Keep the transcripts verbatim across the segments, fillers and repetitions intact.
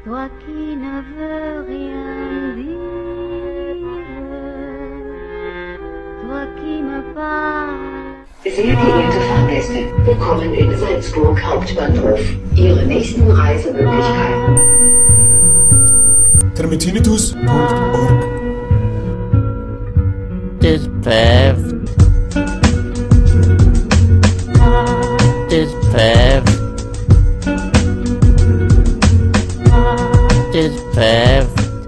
toi qui ne veux rien dire, toi qui me parles. Sehr geehrte Fahrgäste, willkommen in Salzburg Hauptbahnhof. Ihre nächsten Reisemöglichkeiten. termitinitus punkt org This path. This path. This path.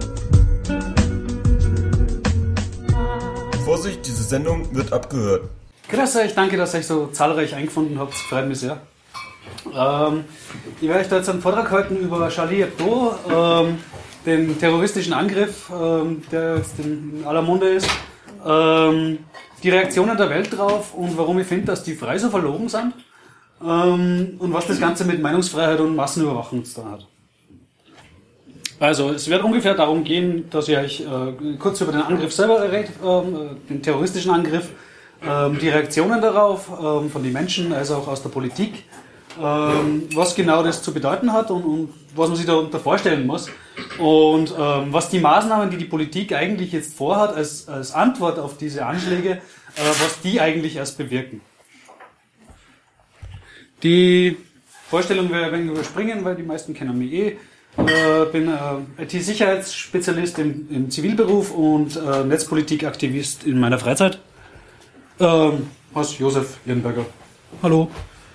Vorsicht, diese Sendung wird abgehört. Grüß euch, danke, dass ihr euch so zahlreich eingefunden habt, freut mich sehr. Ähm, ich werde euch da jetzt einen Vortrag halten über Charlie Hebdo, ähm, den terroristischen Angriff, ähm, der jetzt in aller Munde ist, ähm, die Reaktionen der Welt drauf und warum ich finde, dass die frei so verlogen sind, ähm, und was das Ganze mit Meinungsfreiheit und Massenüberwachung zu tun hat. Also, es wird ungefähr darum gehen, dass ich euch äh, kurz über den Angriff selber rede, ähm, den terroristischen Angriff, ähm, die Reaktionen darauf ähm, von den Menschen, also auch aus der Politik, ähm, was genau das zu bedeuten hat und, und was man sich darunter vorstellen muss und ähm, was die Maßnahmen, die die Politik eigentlich jetzt vorhat, als, als Antwort auf diese Anschläge, äh, was die eigentlich erst bewirken. Die Vorstellung werde ich ein wenig überspringen, weil die meisten kennen mich eh. Ich bin äh, I T-Sicherheitsspezialist im, im Zivilberuf und äh, Netzpolitikaktivist in meiner Freizeit. Ähm, was Josef Irnberger. Hallo.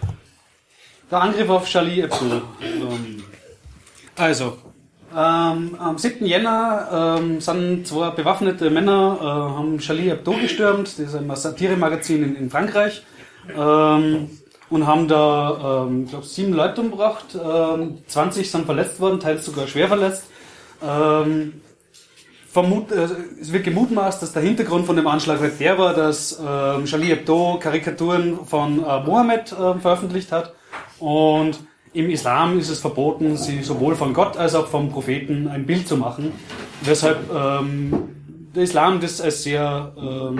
Der Angriff auf Charlie Hebdo. Ähm, also, ähm, am siebten Jänner ähm, sind zwei bewaffnete Männer, äh, haben Charlie Hebdo gestürmt, das ist ein Satiremagazin in, in Frankreich, ähm, und haben da, ähm, ich glaube, sieben Leute umgebracht, ähm, zwanzig sind verletzt worden, teils sogar schwer verletzt. Ähm, vermut, äh, es wird gemutmaßt, dass der Hintergrund von dem Anschlag halt der war, dass ähm, Charlie Hebdo Karikaturen von äh, Mohammed äh, veröffentlicht hat. Und im Islam ist es verboten, sie sowohl von Gott als auch vom Propheten ein Bild zu machen. Weshalb ähm, der Islam das als sehr, ähm,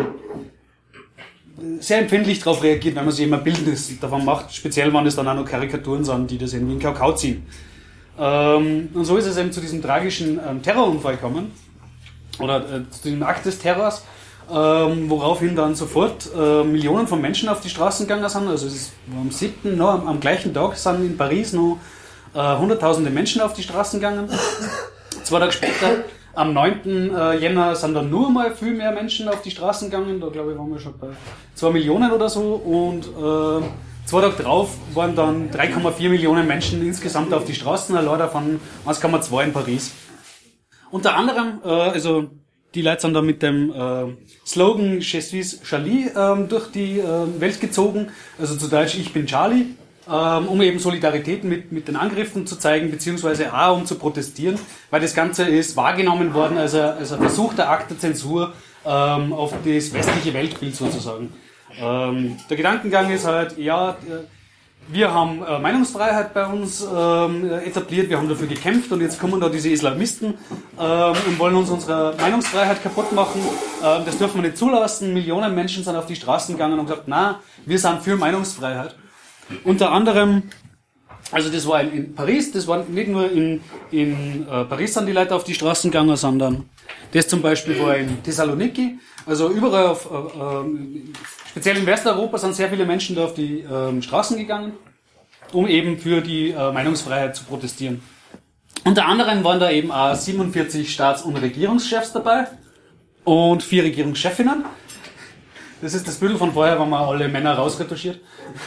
sehr empfindlich darauf reagiert, wenn man sich immer Bildnis davon macht, speziell wenn es dann auch noch Karikaturen sind, die das irgendwie in Kakao ziehen. Ähm, und so ist es eben zu diesem tragischen ähm, Terrorunfall gekommen, oder äh, zu diesem Akt des Terrors, Ähm, woraufhin dann sofort äh, Millionen von Menschen auf die Straßen gegangen sind. Also es ist am siebten noch, am, am gleichen Tag sind in Paris noch äh, hunderttausende Menschen auf die Straßen gegangen. Zwei Tage später, am neunten Äh, Jänner, sind dann nur mal viel mehr Menschen auf die Straßen gegangen. Da glaube ich waren wir schon bei zwei Millionen oder so. Und äh, zwei Tage drauf waren dann drei Komma vier Millionen Menschen insgesamt auf die Straßen, allein davon eins Komma zwei in Paris. Unter anderem, äh, also die Leute sind da mit dem äh, Slogan Je suis Charlie ähm, durch die äh, Welt gezogen, also zu Deutsch Ich bin Charlie, ähm, um eben Solidarität mit, mit den Angriffen zu zeigen, beziehungsweise auch um zu protestieren, weil das Ganze ist wahrgenommen worden als ein, als ein Versuch der Akt der Zensur ähm, auf das westliche Weltbild sozusagen. Ähm, der Gedankengang ist halt, ja, wir haben äh, Meinungsfreiheit bei uns ähm, etabliert, wir haben dafür gekämpft und jetzt kommen da diese Islamisten ähm, und wollen uns unsere Meinungsfreiheit kaputt machen. Ähm, das dürfen wir nicht zulassen. Millionen Menschen sind auf die Straßen gegangen und gesagt, na, wir sind für Meinungsfreiheit. Unter anderem, also das war in, in Paris, das war nicht nur in, in äh, Paris sind die Leute auf die Straßen gegangen, sondern das zum Beispiel war in Thessaloniki. Also überall, auf, äh, äh, speziell in Westeuropa sind sehr viele Menschen da auf die äh, Straßen gegangen, um eben für die äh, Meinungsfreiheit zu protestieren. Unter anderem waren da eben auch siebenundvierzig Staats- und Regierungschefs dabei und vier Regierungschefinnen. Das ist das Bild von vorher, wenn man alle Männer rausretuschiert.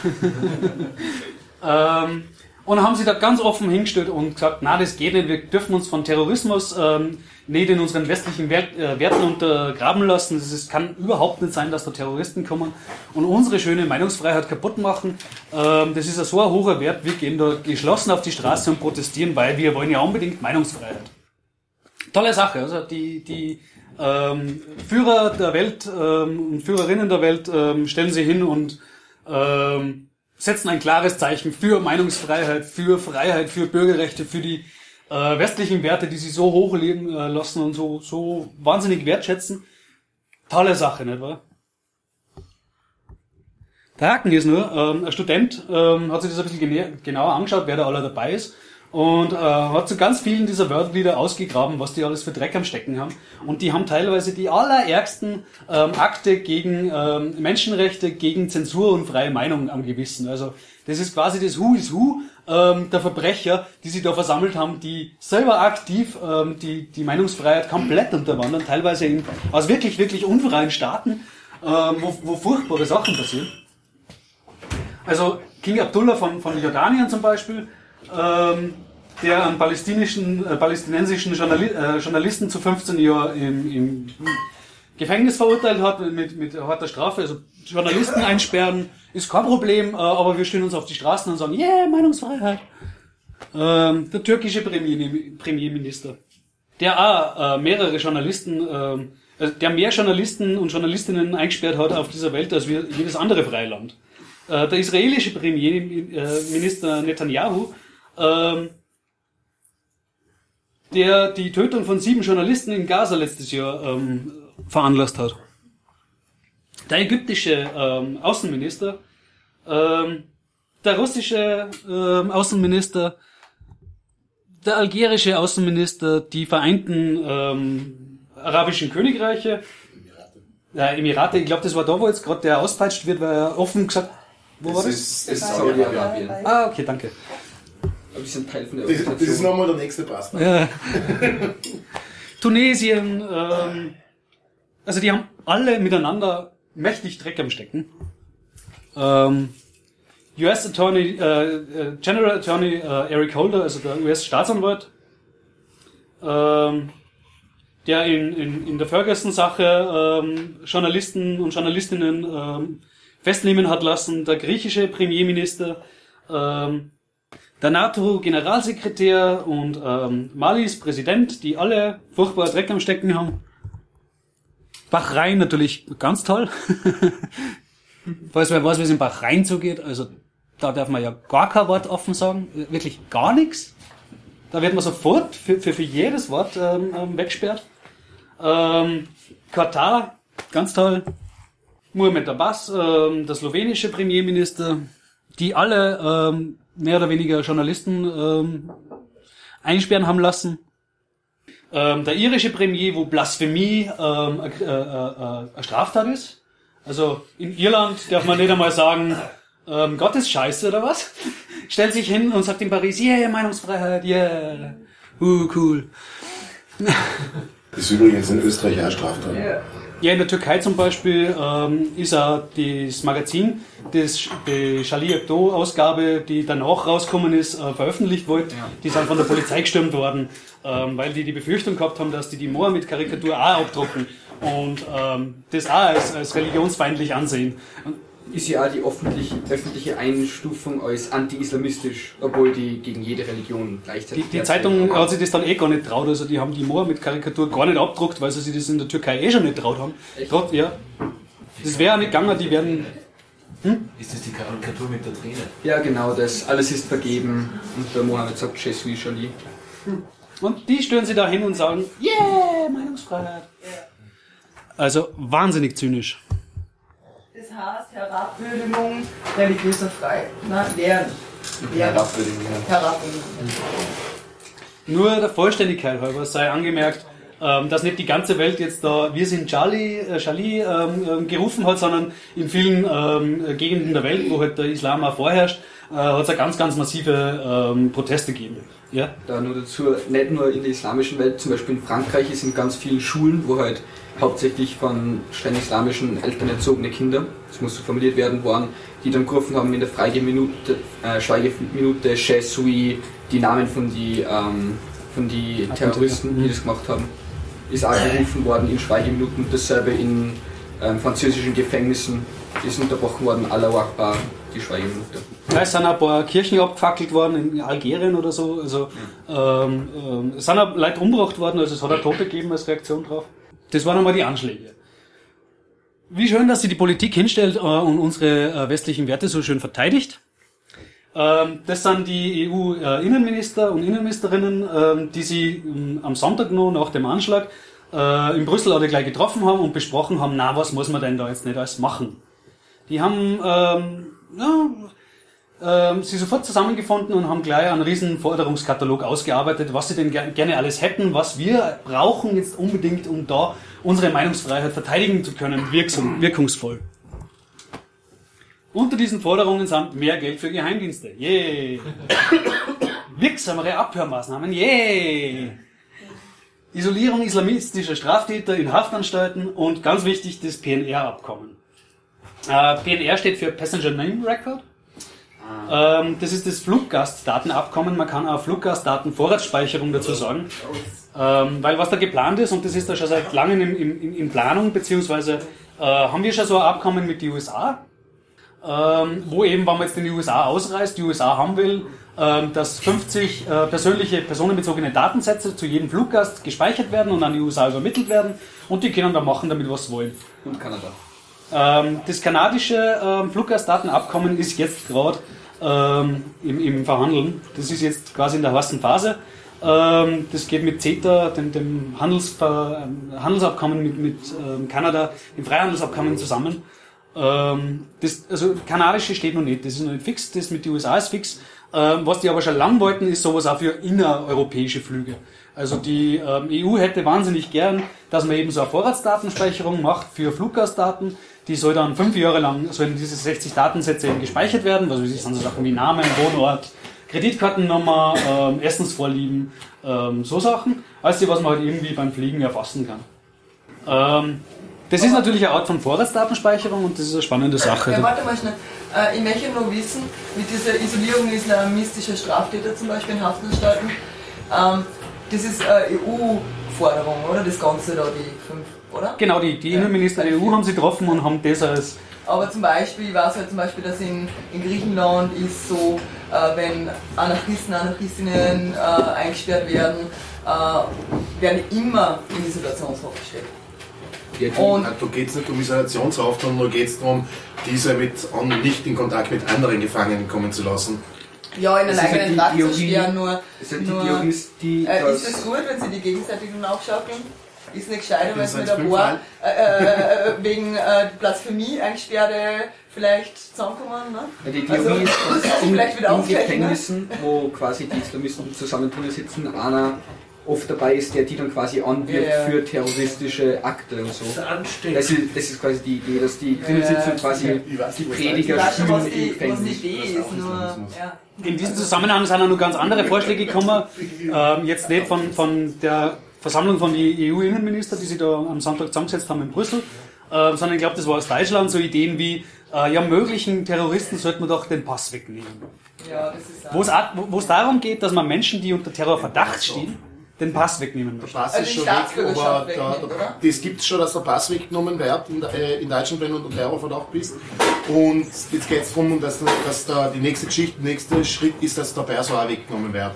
ähm, und haben sie da ganz offen hingestellt und gesagt, na, das geht nicht, wir dürfen uns von Terrorismus ähm, nicht in unseren westlichen Wert, äh, Werten untergraben lassen. Das ist, kann überhaupt nicht sein, dass da Terroristen kommen und unsere schöne Meinungsfreiheit kaputt machen. Ähm, das ist ein so ein hoher Wert, wir gehen da geschlossen auf die Straße und protestieren, weil wir wollen ja unbedingt Meinungsfreiheit. Tolle Sache, also die, die ähm, Führer der Welt ähm, und Führerinnen der Welt ähm, stellen sich hin und ähm, setzen ein klares Zeichen für Meinungsfreiheit, für Freiheit, für Bürgerrechte, für die äh, westlichen Werte, die sie so hoch leben äh, lassen und so, so wahnsinnig wertschätzen. Tolle Sache, nicht wahr? Der Haken ist nur, ähm, ein Student ähm, hat sich das ein bisschen genauer angeschaut, wer da alle dabei ist. und äh, hat zu ganz vielen dieser Wörterlieder ausgegraben, was die alles für Dreck am Stecken haben. Und die haben teilweise die allerärgsten ähm, Akte gegen ähm, Menschenrechte, gegen Zensur und freie Meinung am Gewissen. Also das ist quasi das Who is Who ähm, der Verbrecher, die sich da versammelt haben, die selber aktiv ähm, die, die Meinungsfreiheit komplett unterwandern, teilweise in, aus wirklich, wirklich unfreien Staaten, ähm, wo, wo furchtbare Sachen passieren. Also King Abdullah von, von Jordanien zum Beispiel, ähm, der einen palästinischen, äh, palästinensischen Journali äh, Journalisten zu fünfzehn Jahren im, im Gefängnis verurteilt hat, mit, mit harter Strafe. Also Journalisten einsperren ist kein Problem, äh, aber wir stellen uns auf die Straßen und sagen, yeah, Meinungsfreiheit. Ähm, der türkische Premier, Premierminister, der auch äh, mehrere Journalisten, äh, der mehr Journalisten und Journalistinnen eingesperrt hat auf dieser Welt als wir, jedes andere freie Land. Äh, der israelische Premierminister Netanyahu, äh, der die Tötung von sieben Journalisten in Gaza letztes Jahr ähm, veranlasst hat. Der ägyptische ähm, Außenminister, ähm, der russische ähm, Außenminister, der algerische Außenminister, die Vereinten ähm, Arabischen Königreiche, ja, Emirate, ich glaube, das war da, wo jetzt gerade der auspeitscht wird, weil er offen gesagt, wo war das? Ist, das ist Saudi-Arabien. Ah, okay, danke. Aber die sind Teil von der Das, Organisation. das ist nochmal der nächste Pass. Ja. Tunesien, ähm, also die haben alle miteinander mächtig Dreck am Stecken. Ähm, U S Attorney, äh, General Attorney äh, Eric Holder, also der U S-Staatsanwalt, ähm, der in, in, in der Ferguson-Sache ähm, Journalisten und Journalistinnen ähm, festnehmen hat lassen, der griechische Premierminister, ähm, der NATO-Generalsekretär und ähm, Malis Präsident, die alle furchtbar Dreck am Stecken haben. Bahrain natürlich ganz toll. Falls wer weiß, wie es in Bahrain zugeht, also da darf man ja gar kein Wort offen sagen, wirklich gar nichts. Da wird man sofort für, für, für jedes Wort ähm, weggesperrt. Ähm, Katar, ganz toll. Mohamed Abbas, ähm, der slowenische Premierminister, die alle ähm, mehr oder weniger Journalisten ähm, einsperren haben lassen. Ähm, der irische Premier, wo Blasphemie ähm, äh, äh, äh, eine Straftat ist. Also in Irland darf man nicht einmal sagen, ähm, Gott ist scheiße oder was? Stellt sich hin und sagt in Paris, yeah, Meinungsfreiheit, yeah, uh, cool. Das ist übrigens in Österreich auch Straftat. Ja, in der Türkei zum Beispiel ähm, ist auch das Magazin, das, die Charlie Hebdo-Ausgabe, die danach rausgekommen ist, äh, veröffentlicht worden. Ja. Die sind von der Polizei gestürmt worden, ähm, weil die die Befürchtung gehabt haben, dass die die Mohammed-Karikatur auch abdrucken und ähm, das auch als, als religionsfeindlich ansehen. Und ist ja auch die öffentliche, öffentliche Einstufung als anti-islamistisch, obwohl die gegen jede Religion gleichzeitig... Die, die Zeitung hat sich das dann eh gar nicht traut, also die haben die Mohammed-Karikatur gar nicht abgedruckt, weil sie sich das in der Türkei eh schon nicht traut haben. Trot, ja. Das wäre auch nicht gegangen, die werden... Hm? Ist das die Karikatur mit der Träne? Ja, genau, das alles ist vergeben und der Mohammed sagt, Je suis Charlie. Und die stören sie da hin und sagen, yeah, Meinungsfreiheit. Also wahnsinnig zynisch. Das heißt Herabwürdigung religiöser Freiheit. Na, Lehren. Herabwürdigung. Herabwürdigung. Nur der Vollständigkeit halber sei angemerkt, ähm, dass nicht die ganze Welt jetzt da wir sind Charlie, äh, Charlie ähm, gerufen hat, sondern in vielen ähm, Gegenden der Welt, wo halt der Islam auch vorherrscht, äh, hat es ja ganz, ganz massive ähm, Proteste gegeben. Ja? Da nur dazu, nicht nur in der islamischen Welt, zum Beispiel in Frankreich ist in ganz vielen Schulen, wo halt hauptsächlich von streng islamischen Eltern erzogene Kinder, das muss so formuliert werden, waren, die dann gerufen haben in der Schweigeminute, äh, Schweigeminute Je suis, die Namen von die, ähm, von die Terroristen, die das gemacht haben, ist auch gerufen worden in Schweigeminuten, dasselbe in ähm, französischen Gefängnissen ist unterbrochen worden, Allahu Akbar, die Schweigeminute. Ja, es sind ein paar Kirchen abgefackelt worden in Algerien oder so, also ähm, ähm, es sind auch Leute umgebracht worden, also es hat auch Tote gegeben als Reaktion drauf. Das waren einmal die Anschläge. Wie schön, dass sie die Politik hinstellt äh, und unsere äh, westlichen Werte so schön verteidigt. Ähm, das sind die E U-Innenminister und Innenministerinnen, äh, die sie äh, am Sonntag noch nach dem Anschlag äh, in Brüssel alle gleich getroffen haben und besprochen haben, na, was muss man denn da jetzt nicht alles machen? Die haben ähm, ja, ähm, sie sofort zusammengefunden und haben gleich einen riesen Forderungskatalog ausgearbeitet, was sie denn ger gerne alles hätten, was wir brauchen jetzt unbedingt, um da unsere Meinungsfreiheit verteidigen zu können, wirksam, wirkungsvoll. Unter diesen Forderungen sind mehr Geld für Geheimdienste. Yay! Wirksamere Abhörmaßnahmen. Yay! Isolierung islamistischer Straftäter in Haftanstalten und ganz wichtig, das P N R-Abkommen. Äh, P N R steht für Passenger Name Record. Ähm, das ist das Fluggastdatenabkommen. Man kann auch Fluggastdatenvorratsspeicherung dazu sagen. Ähm, weil was da geplant ist, und das ist da schon seit langem in, in, in Planung, beziehungsweise äh, haben wir schon so ein Abkommen mit den U S A, ähm, wo eben, wenn man jetzt in die U S A ausreist, die U S A haben will, ähm, dass fünfzig äh, persönliche, personenbezogene Datensätze zu jedem Fluggast gespeichert werden und an die U S A übermittelt werden und die können da machen damit, was sie wollen. Und Kanada. Ähm, das kanadische ähm, Fluggastdatenabkommen ist jetzt gerade ähm, im, im Verhandeln. Das ist jetzt quasi in der ersten Phase. Ähm, das geht mit CETA, dem, dem Handelsver ähm, Handelsabkommen mit, mit ähm, Kanada, dem Freihandelsabkommen zusammen. Ähm, das, also kanadische steht noch nicht, das ist noch nicht fix, das mit den U S A ist fix. Ähm, was die aber schon lang wollten, ist sowas auch für innereuropäische Flüge. Also die ähm, E U hätte wahnsinnig gern, dass man eben so eine Vorratsdatenspeicherung macht für Fluggastdaten. Die soll dann fünf Jahre lang, sollen diese sechzig Datensätze eben gespeichert werden, was weiß ich, sind so Sachen wie Name, Wohnort, Kreditkartennummer, ähm, Essensvorlieben, ähm, so Sachen, als die, was man halt irgendwie beim Fliegen erfassen kann. Ähm, das ist natürlich eine Art von Vorratsdatenspeicherung und das ist eine spannende Sache. Ja, warte mal schnell. Äh, ich möchte nur wissen, mit dieser Isolierung islamistischer Straftäter zum Beispiel in Haftanstalten, ähm, das ist eine E U-Forderung, oder? Das Ganze da, die fünf, oder? Genau, die, die Innenminister der E U haben sie getroffen und haben das als... Aber zum Beispiel, ich weiß halt zum Beispiel, dass in, in Griechenland ist so, äh, wenn Anarchisten, Anarchistinnen äh, eingesperrt werden, äh, werden immer in Isolationshaft gesteckt. Und da geht es nicht um Isolationshaft, sondern nur geht es darum, diese mit, nicht in Kontakt mit anderen Gefangenen kommen zu lassen. Ja, in den eigenen Rat zu sperren, nur... Ist, halt nur die ist, die äh, ist es gut, wenn sie die gegenseitig dann aufschaukeln? Ist nicht gescheiter, wenn sie mit ein paar äh, äh, wegen äh, Blasphemie eingesperrte vielleicht zusammenkommen, ne? Ja, die Theorie also, ist, dass in, vielleicht wieder in aufgleich, Gefängnissen, ne? wo quasi die Islamisten zusammen drinnen sitzen, einer oft dabei ist, der die dann quasi anwirbt ja, ja. für terroristische Akte und so. Das ist, das ist quasi die Idee, dass die drinnen ja, sitzen und quasi die Prediger spielen im Gefängnis. Ja. In diesem Zusammenhang sind auch noch ganz andere Vorschläge gekommen, ähm, jetzt nicht von, von der Versammlung von den E U-Innenministern, die sich da am Sonntag zusammengesetzt haben in Brüssel, äh, sondern ich glaube, das war aus Deutschland, so Ideen wie, äh, ja, möglichen Terroristen sollte man doch den Pass wegnehmen. Ja, das ist Wo es, wo es darum geht, dass man Menschen, die unter Terrorverdacht stehen, den Pass wegnehmen möchte. Der Pass Also ist die schon weg, Staatsbürgerschaft aber wegnehmen, da, oder? da, das gibt es schon, dass der Pass weggenommen wird in, äh, in Deutschland, wenn du unter Terrorverdacht bist. Und jetzt geht es darum, dass, dass da die nächste Geschichte, der nächste Schritt ist, dass der Pass auch weggenommen wird.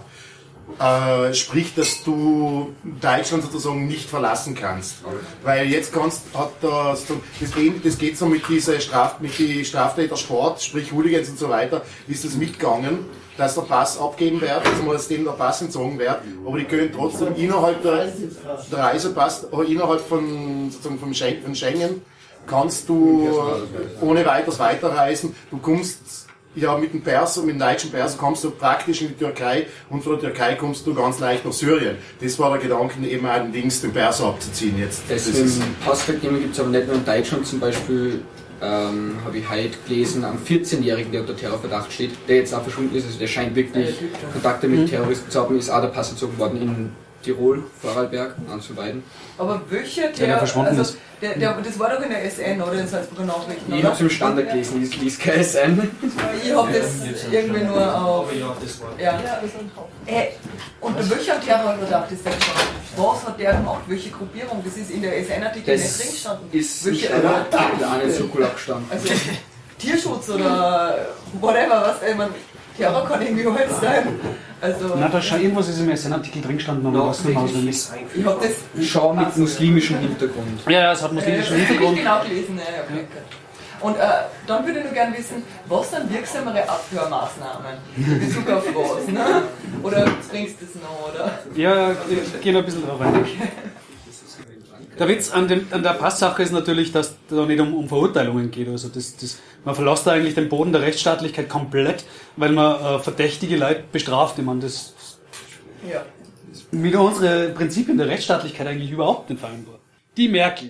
Äh, sprich, dass du Deutschland sozusagen nicht verlassen kannst. Weil jetzt kannst, hat das, das, geht, das geht so mit dieser Straf, mit die Straftätersport, sprich Hooligans und so weiter, ist das mitgegangen, dass der Pass abgeben wird, also dass denen der Pass entzogen wird, aber die können trotzdem innerhalb der, der Reisepass, aber innerhalb von, sozusagen von Schengen, kannst du ohne weiteres weiterreisen, du kommst ja, mit dem Perso, mit dem deutschen Perso kommst du praktisch in die Türkei und von der Türkei kommst du ganz leicht nach Syrien. Das war der Gedanke, eben auch den Dings, den Perso abzuziehen jetzt. Das das ist Passwegnehmen gibt es aber nicht nur in Deutschland, zum Beispiel ähm, habe ich heute gelesen, am vierzehnjährigen, der unter Terrorverdacht steht, der jetzt auch verschwunden ist, also der scheint wirklich Kontakte mit Terroristen zu haben, ist auch der Pass entzogen worden in Tirol, Vorarlberg, eins von beiden. Aber welcher der, der verschwunden also, ist? Der, der, das war doch in der S N, oder? In Salzburger Nachrichten, Ich habe es im Standard gelesen, ich lese kein S N. Ich habe das irgendwie nur auf... Ja. Äh, und welcher Terrorverdacht ist der gestanden? Was hat der gemacht? Welche Gruppierung? Das ist in der S N-Artikel nicht drin gestanden. Ist welche, nicht einer eine Sukula gestanden. Also Tierschutz oder whatever, was ich meine, Terror kann irgendwie alles sein. Also, Na, da schon irgendwas ist im S N-Artikel drin gestanden, aber was nicht auswendig. ich habe das... Schau mit muslimischem Hintergrund. Ja, ja, es hat muslimischen äh, Hintergrund. Ich genau gelesen, ja, okay, okay. Und äh, dann würde ich nur gerne wissen, was sind wirksamere Abhörmaßnahmen in Bezug auf was, ne? Oder bringst du das noch, oder? Ja, ich gehe noch ein bisschen drauf rein. Der Witz an, dem, an der Passsache ist natürlich, dass es da nicht um, um Verurteilungen geht. Also das, das, man verlässt da eigentlich den Boden der Rechtsstaatlichkeit komplett, weil man äh, verdächtige Leute bestraft. Ich meine, das Ja. ist mit unseren Prinzipien der Rechtsstaatlichkeit eigentlich überhaupt nicht vereinbar. Die Merkel.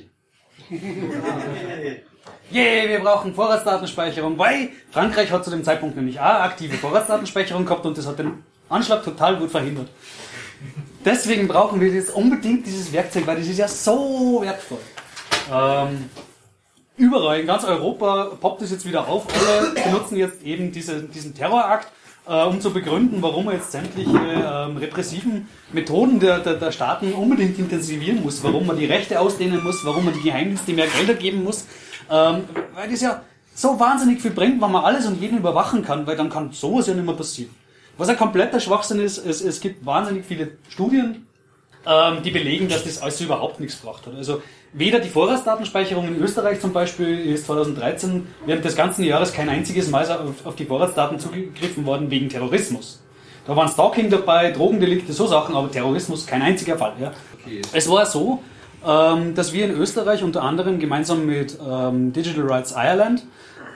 Yeah, wir brauchen Vorratsdatenspeicherung, weil Frankreich hat zu dem Zeitpunkt nämlich auch aktive Vorratsdatenspeicherung gehabt und das hat den Anschlag total gut verhindert. Deswegen brauchen wir jetzt unbedingt dieses Werkzeug, weil das ist ja so wertvoll. Ähm, überall in ganz Europa poppt es jetzt wieder auf. Alle benutzen jetzt eben diese, diesen Terrorakt, äh, um zu begründen, warum man jetzt sämtliche ähm, repressiven Methoden der, der, der Staaten unbedingt intensivieren muss, warum man die Rechte ausdehnen muss, warum man die Geheimdienste mehr Gelder geben muss. Ähm, weil das ja so wahnsinnig viel bringt, wenn man alles und jeden überwachen kann, weil dann kann sowas ja nicht mehr passieren. Was ein kompletter Schwachsinn ist, es, es gibt wahnsinnig viele Studien, ähm, die belegen, dass das alles überhaupt nichts gebracht hat. Also weder die Vorratsdatenspeicherung in Österreich zum Beispiel ist zweitausenddreizehn während des ganzen Jahres kein einziges Mal auf, auf die Vorratsdaten zugegriffen worden wegen Terrorismus. Da waren Stalking dabei, Drogendelikte, so Sachen, aber Terrorismus kein einziger Fall. Ja. Okay. Es war so, ähm, dass wir in Österreich unter anderem gemeinsam mit ähm, Digital Rights Ireland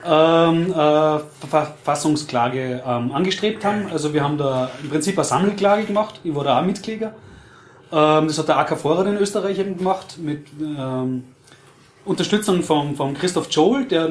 Ähm, äh, Verfassungsklage ähm, angestrebt haben. Also wir haben da im Prinzip eine Sammelklage gemacht. Ich war da auch Mitkläger. Ähm, das hat der A K Vorrat in Österreich eben gemacht mit ähm, Unterstützung von, von Christoph Joel, der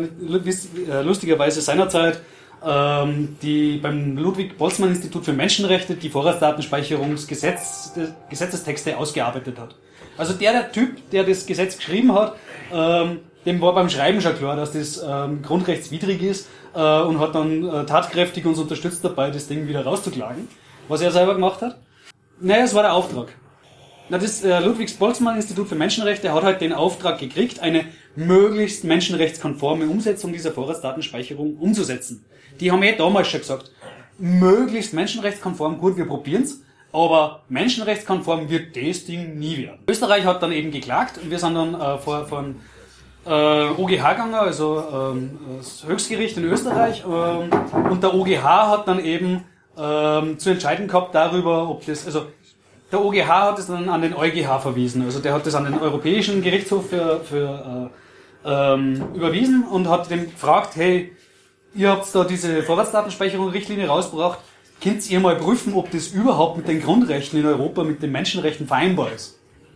äh, lustigerweise seinerzeit ähm, die beim Ludwig-Boltzmann-Institut für Menschenrechte die Vorratsdatenspeicherungsgesetz Gesetzestexte ausgearbeitet hat. Also der, der Typ, der das Gesetz geschrieben hat, ähm, dem war beim Schreiben schon klar, dass das ähm, grundrechtswidrig ist äh, und hat dann äh, tatkräftig uns unterstützt dabei, das Ding wieder rauszuklagen, was er selber gemacht hat. Naja, es war der Auftrag. Na, das äh, Ludwig-Boltzmann-Institut für Menschenrechte hat halt den Auftrag gekriegt, eine möglichst menschenrechtskonforme Umsetzung dieser Vorratsdatenspeicherung umzusetzen. Die haben eh damals schon gesagt, möglichst menschenrechtskonform, gut, wir probieren's, aber menschenrechtskonform wird das Ding nie werden. Österreich hat dann eben geklagt und wir sind dann äh, vor, von Äh, O G H gegangen, also ähm, das Höchstgericht in Österreich, ähm, und der O G H hat dann eben ähm, zu entscheiden gehabt darüber, ob das, also der O G H hat es dann an den EuGH verwiesen, also der hat das an den Europäischen Gerichtshof für, für äh, ähm, überwiesen und hat dem gefragt, hey, ihr habt da diese Vorratsdatenspeicherung-Richtlinie rausgebracht, könnt ihr mal prüfen, ob das überhaupt mit den Grundrechten in Europa, mit den Menschenrechten vereinbar ist.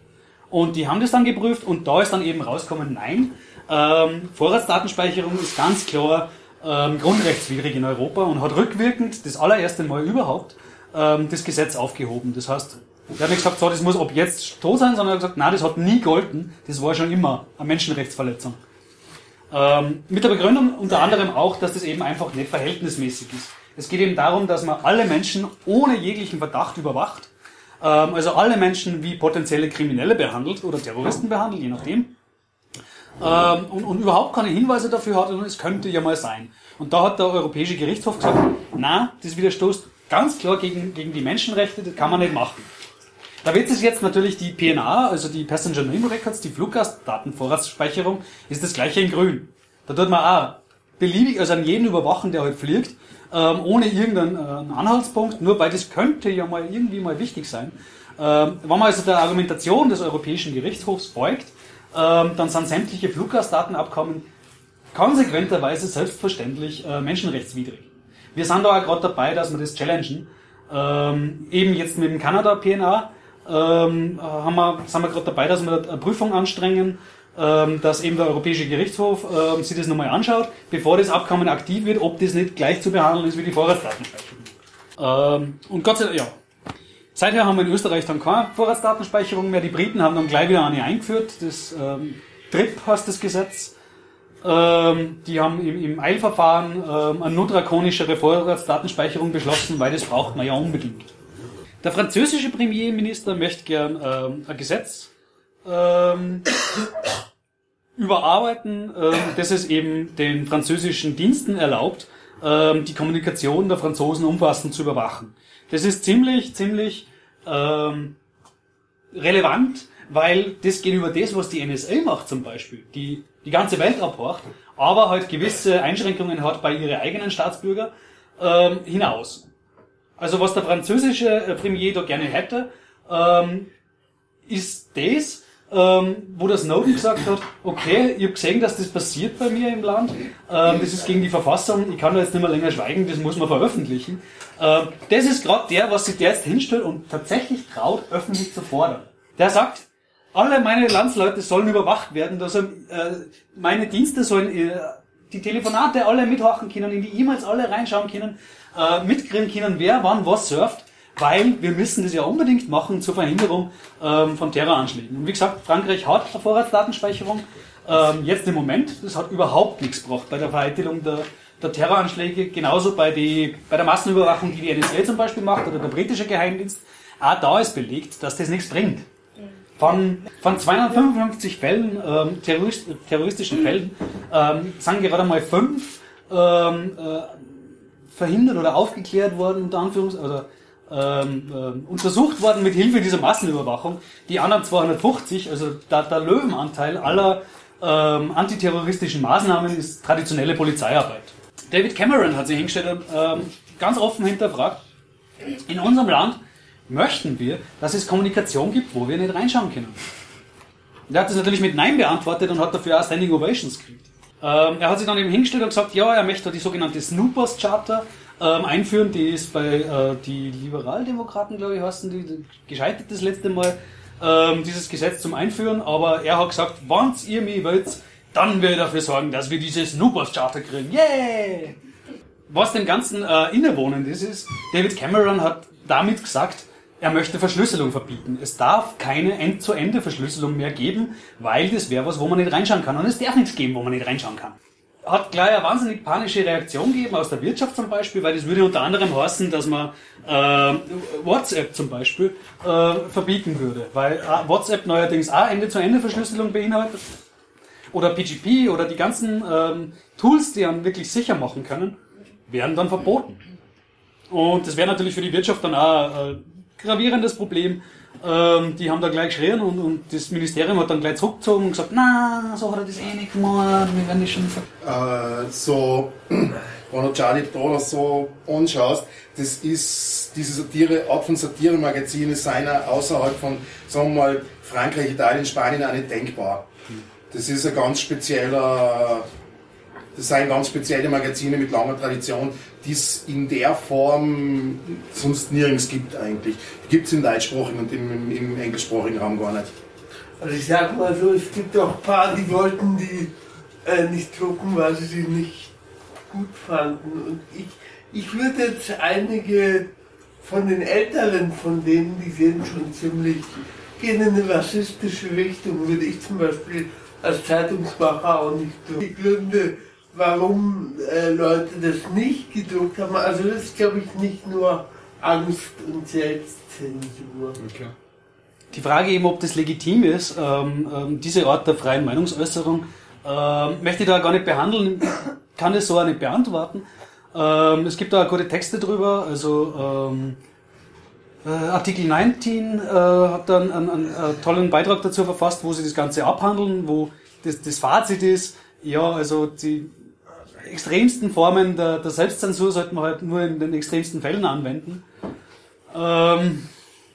Und die haben das dann geprüft und da ist dann eben rausgekommen, nein, ähm, Vorratsdatenspeicherung ist ganz klar ähm, grundrechtswidrig in Europa und hat rückwirkend das allererste Mal überhaupt ähm, das Gesetz aufgehoben. Das heißt, er hat nicht gesagt, so, das muss ab jetzt tot sein, sondern er hat gesagt, nein, das hat nie gegolten, das war schon immer eine Menschenrechtsverletzung. Ähm, mit der Begründung unter anderem auch, dass das eben einfach nicht verhältnismäßig ist. Es geht eben darum, dass man alle Menschen ohne jeglichen Verdacht überwacht, also alle Menschen wie potenzielle Kriminelle behandelt oder Terroristen behandelt, je nachdem. Ähm, und, und überhaupt keine Hinweise dafür hat, und es könnte ja mal sein. Und da hat der Europäische Gerichtshof gesagt, na, das widerstoßt ganz klar gegen, gegen die Menschenrechte, das kann man nicht machen. Da wird es jetzt natürlich die P N A, also die Passenger Name Records, die Fluggastdatenvorratsspeicherung, ist das gleiche in grün. Da tut man auch beliebig, also an jeden überwachen, der halt fliegt, ähm, ohne irgendeinen äh, Anhaltspunkt, nur weil das könnte ja mal irgendwie mal wichtig sein. Ähm, wenn man also der Argumentation des Europäischen Gerichtshofs folgt, ähm, dann sind sämtliche Fluggastdatenabkommen konsequenterweise selbstverständlich äh, menschenrechtswidrig. Wir sind da auch gerade dabei, dass wir das challengen. Ähm, eben jetzt mit dem Kanada-P N A ähm, haben wir, sind wir gerade dabei, dass wir eine Prüfung anstrengen, ähm, dass eben der Europäische Gerichtshof ähm, sich das nochmal anschaut, bevor das Abkommen aktiv wird, ob das nicht gleich zu behandeln ist wie die Vorratsdatenspeicherung. Ähm, und Gott sei Dank, ja. Seither haben wir in Österreich dann keine Vorratsdatenspeicherung mehr. Die Briten haben dann gleich wieder eine eingeführt. Das ähm, T R I P heißt das Gesetz. Ähm, die haben im, im Eilverfahren ähm, eine nur drakonischere Vorratsdatenspeicherung beschlossen, weil das braucht man ja unbedingt. Der französische Premierminister möchte gern ähm, ein Gesetz ähm, überarbeiten, ähm, das es eben den französischen Diensten erlaubt, ähm, die Kommunikation der Franzosen umfassend zu überwachen. Das ist ziemlich, ziemlich ähm, relevant, weil das geht über das, was die N S A macht zum Beispiel, die die ganze Welt abhorcht, aber halt gewisse Einschränkungen hat bei ihren eigenen Staatsbürger ähm, hinaus. Also was der französische Premier da gerne hätte, ähm, ist das, ähm, wo der Snowden gesagt hat, okay, ich habe gesehen, dass das passiert bei mir im Land, ähm, das ist gegen die Verfassung, ich kann da jetzt nicht mehr länger schweigen, das muss man veröffentlichen. Ähm, das ist gerade der, was sich der jetzt hinstellt und tatsächlich traut, öffentlich zu fordern. Der sagt, alle meine Landsleute sollen überwacht werden, dass äh, meine Dienste sollen äh, die Telefonate alle mithorchen können, in die E-Mails alle reinschauen können, äh, mitkriegen können, wer wann was surft, weil wir müssen das ja unbedingt machen zur Verhinderung ähm, von Terroranschlägen. Und wie gesagt, Frankreich hat eine Vorratsdatenspeicherung, ähm, jetzt im Moment, das hat überhaupt nichts gebracht bei der Vereitelung der, der Terroranschläge, genauso bei, die, bei der Massenüberwachung, die die N S A zum Beispiel macht, oder der britische Geheimdienst. Auch da ist belegt, dass das nichts bringt. Von, von zweihundertfünfundfünfzig Fällen, ähm, Terrorist, terroristischen Fällen, ähm, sind gerade mal fünf ähm, äh, verhindert oder aufgeklärt worden, unter Anführungs- oder ähm, äh, untersucht worden mit Hilfe dieser Massenüberwachung. Die anderen zweihundertfünfzig, also der, der Löwenanteil aller ähm, antiterroristischen Maßnahmen ist traditionelle Polizeiarbeit. David Cameron hat sich hingestellt und ähm, ganz offen hinterfragt, in unserem Land möchten wir, dass es Kommunikation gibt, wo wir nicht reinschauen können. Und er hat das natürlich mit Nein beantwortet und hat dafür auch Standing Ovations gekriegt. Ähm, er hat sich dann eben hingestellt und gesagt, ja, er möchte die sogenannte Snoopers Charter ähm, einführen, die ist bei äh, die Liberaldemokraten, glaube ich, heißen die, die gescheitert das letzte Mal, ähm, dieses Gesetz zum Einführen, aber er hat gesagt, wenn ihr mich wollt, dann will ich dafür sorgen, dass wir diese Snoopers Charter kriegen. Yeah! Was dem Ganzen äh, innewohnend ist, ist, David Cameron hat damit gesagt, er möchte Verschlüsselung verbieten. Es darf keine End-zu-Ende-Verschlüsselung mehr geben, weil das wäre was, wo man nicht reinschauen kann. Und es darf nichts geben, wo man nicht reinschauen kann. Hat gleich eine wahnsinnig panische Reaktion gegeben, aus der Wirtschaft zum Beispiel, weil das würde unter anderem heißen, dass man äh, WhatsApp zum Beispiel äh, verbieten würde. Weil äh, WhatsApp neuerdings auch Ende-zu-Ende-Verschlüsselung beinhaltet. Oder P G P oder die ganzen ähm, Tools, die einen wirklich sicher machen können, werden dann verboten. Und das wäre natürlich für die Wirtschaft dann auch ein gravierendes Problem. Ähm, die haben da gleich geschrien und, und das Ministerium hat dann gleich zurückgezogen und gesagt, na, so hat er das eh nicht gemacht, wir werden das schon ver- äh, So, wenn du Charlie Hebdo so anschaust, das ist, diese Satire, Art von Satire-Magazine seien außerhalb von, sagen wir mal, Frankreich, Italien, Spanien auch nicht denkbar. Das ist ein ganz spezieller, das sind ganz spezielle Magazine mit langer Tradition, die es in der Form sonst nirgends gibt eigentlich. Die gibt es im deutschsprachigen und im, im englischsprachigen Raum gar nicht. Also ich sag mal so, es gibt auch ein paar, die wollten die äh, nicht drucken, weil sie sie nicht gut fanden. Und ich, ich würde jetzt einige von den Älteren von denen, die sind schon ziemlich, gehen in eine rassistische Richtung, würde ich zum Beispiel als Zeitungsmacher auch nicht tun. Die Gründe, warum äh, Leute das nicht gedruckt haben, also das ist, glaube ich, nicht nur Angst und Selbstzensur. Okay. Die Frage eben, ob das legitim ist, ähm, ähm, diese Art der freien Meinungsäußerung, ähm, möchte ich da gar nicht behandeln, kann das so auch nicht beantworten. Ähm, es gibt da gute Texte drüber, also ähm, äh, Artikel neunzehn äh, hat dann einen, einen, einen tollen Beitrag dazu verfasst, wo sie das Ganze abhandeln, wo das, das Fazit ist, ja, also die extremsten Formen der, der Selbstzensur sollten wir halt nur in den extremsten Fällen anwenden. Ähm,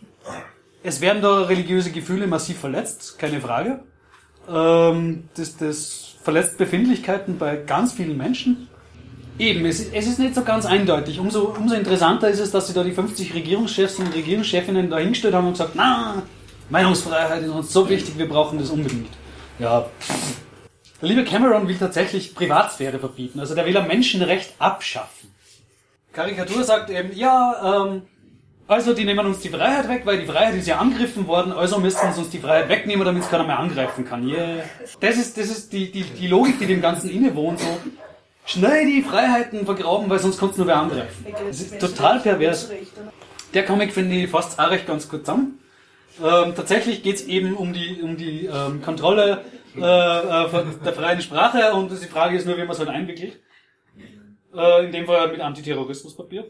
es werden da religiöse Gefühle massiv verletzt, keine Frage. Ähm, das, das verletzt Befindlichkeiten bei ganz vielen Menschen. Eben, es, es ist nicht so ganz eindeutig. Umso, umso interessanter ist es, dass sich da die fünfzig Regierungschefs und Regierungschefinnen da hingestellt haben und gesagt, na, Meinungsfreiheit ist uns so wichtig, wir brauchen das unbedingt. Ja. Der liebe Cameron will tatsächlich Privatsphäre verbieten, also der will ein Menschenrecht abschaffen. Karikatur sagt eben, ja, ähm, also die nehmen uns die Freiheit weg, weil die Freiheit ist ja angegriffen worden, also müssen sie uns die Freiheit wegnehmen, damit es keiner mehr angreifen kann. Yeah. Das ist, das ist die, die, die Logik, die dem Ganzen innewohnt, so schnell die Freiheiten vergraben, weil sonst kannst du nur wer angreifen. Das ist total pervers. Der Comic finde ich fasst auch recht ganz gut zusammen. Ähm, tatsächlich geht es eben um die, um die ähm, Kontrolle äh, äh, von der freien Sprache und die Frage ist nur, wie man es halt einwickelt. Äh, in dem Fall mit Antiterrorismuspapier.